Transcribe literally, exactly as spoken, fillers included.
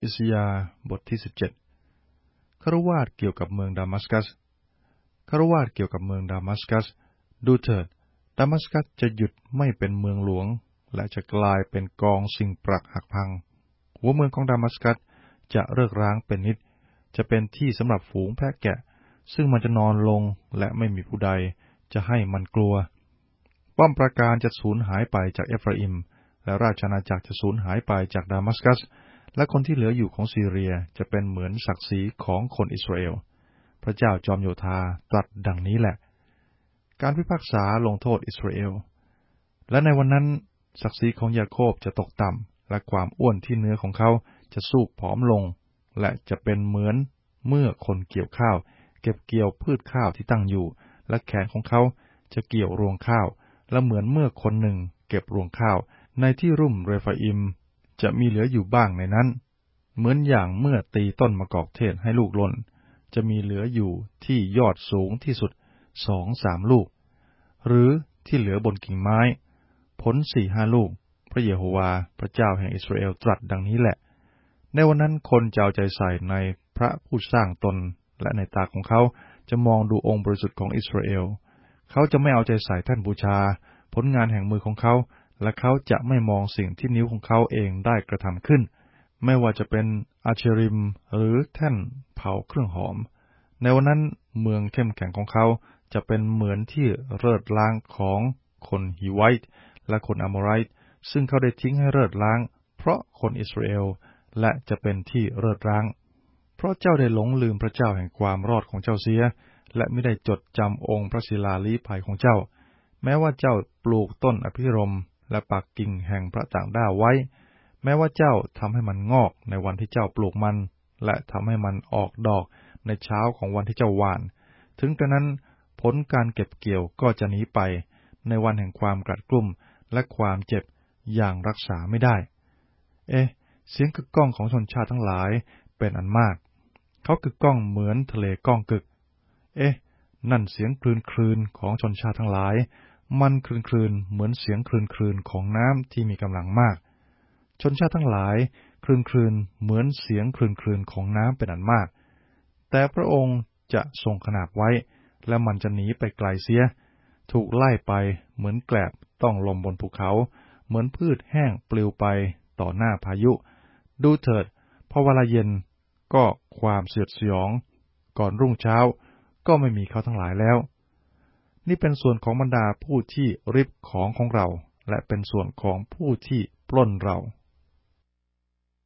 อิสยาห์บทที่สิบเจ็ดคฤวาสน์เกี่ยวกับเมืองดามัสกัสคฤวาสน์เกี่ยวกับเมืองดามัสกัสดูเถิดดามัสกัสจะหยุดไม่เป็นเมืองหลวงและจะกลายเป็นกองสิ่งปรักหักพังหัวเมืองของดามัสกัสจะเลิกร้างเป็นนิดจะเป็นที่สำหรับฝูงแพะแกะซึ่งมันจะนอนลงและไม่มีผู้ใดจะให้มันกลัวป้อมปราการจะสูญหายไปจากเอฟราอิมและราชอาณาจักรจะสูญหายไปจากดามัสกัสและคนที่เหลืออยู่ของซีเรียจะเป็นเหมือนศักดิ์ศรีของคนอิสราเอลพระเจ้าจอมโยธาตรัสดังนี้แหละการพิพากษาลงโทษอิสราเอลและในวันนั้นศักดิ์ศรีของยาโคบจะตกต่ำและความอ้วนที่เนื้อของเขาจะสูบผอมลงและจะเป็นเหมือนเมื่อคนเกี่ยวข้าวเก็บเกี่ยวพืชข้าวที่ตั้งอยู่และแขนของเขาจะเกี่ยวรวงข้าวและเหมือนเมื่อคนหนึ่งเก็บรวงข้าวในที่รุ่มเรฟาอิมจะมีเหลืออยู่บ้างในนั้นเหมือนอย่างเมื่อตีต้นมะกอกเทศให้ลูกหล่นจะมีเหลืออยู่ที่ยอดสูงที่สุดสองสามลูกหรือที่เหลือบนกิ่งไม้ผลสี่ห้าลูกพระเยโฮวาห์พระเจ้าแห่งอิสราเอลตรัสดังนี้แหละในวันนั้นคนจะเอาใจใส่ในพระผู้สร้างตนและในตาของเขาจะมองดูองค์บริสุทธิ์ของอิสราเอลเขาจะไม่เอาใจใส่แท่นบูชาผลงานแห่งมือของเขาและเขาจะไม่มองสิ่งที่นิ้วของเขาเองได้กระทำขึ้นไม่ว่าจะเป็นอาเชริมหรือแท่นเผาเครื่องหอมในวันนั้นเมืองเข้มแข็งของเขาจะเป็นเหมือนที่เลิศล้างของคนฮิไวต์และคนอโมไรต์ซึ่งเขาได้ทิ้งให้เลิศล้างเพราะคนอิสราเอลและจะเป็นที่เลิศล้างเพราะเจ้าได้หลงลืมพระเจ้าแห่งความรอดของเจ้าเสียและไม่ได้จดจำองค์พระศิลาลี้ภัยของเจ้าแม้ว่าเจ้าปลูกต้นอภิรมย์และปักกิ่งแห่งพระต่างด้าวไว้แม้ว่าเจ้าทำให้มันงอกในวันที่เจ้าปลูกมันและทำให้มันออกดอกในเช้าของวันที่เจ้าหว่านถึงกระนั้นผลการเก็บเกี่ยวก็จะหนีไปในวันแห่งความกลัดกลุ้มและความเจ็บอย่างรักษาไม่ได้เอ๊ะเสียงกึกก้องของชนชาติทั้งหลายเป็นอันมากเขากึกก้องเหมือนทะเลก้องกึกเอ๊ะนั่นเสียงคลื่นคลื่นของชนชาติทั้งหลายมันคลื่นคลื่นเหมือนเสียงคลื่นคลื่นของน้ำที่มีกำลังมากชนชาติทั้งหลายคลื่นคลื่นเหมือนเสียงคลื่นคลื่นของน้ำเป็นอันมากแต่พระองค์จะทรงขนากไว้และมันจะหนีไปไกลเสียถูกไล่ไปเหมือนแกลบต้องลมบนภูเขาเหมือนพืชแห้งปลิวไปต่อหน้าพายุดูเถิดพอเวลาเย็นก็ความเสียดสยองก่อนรุ่งเช้าก็ไม่มีเขาทั้งหลายแล้วนี่เป็นส่วนของบรรดาผู้ที่ริบของของเราและเป็นส่วนของผู้ที่ปล้นเรา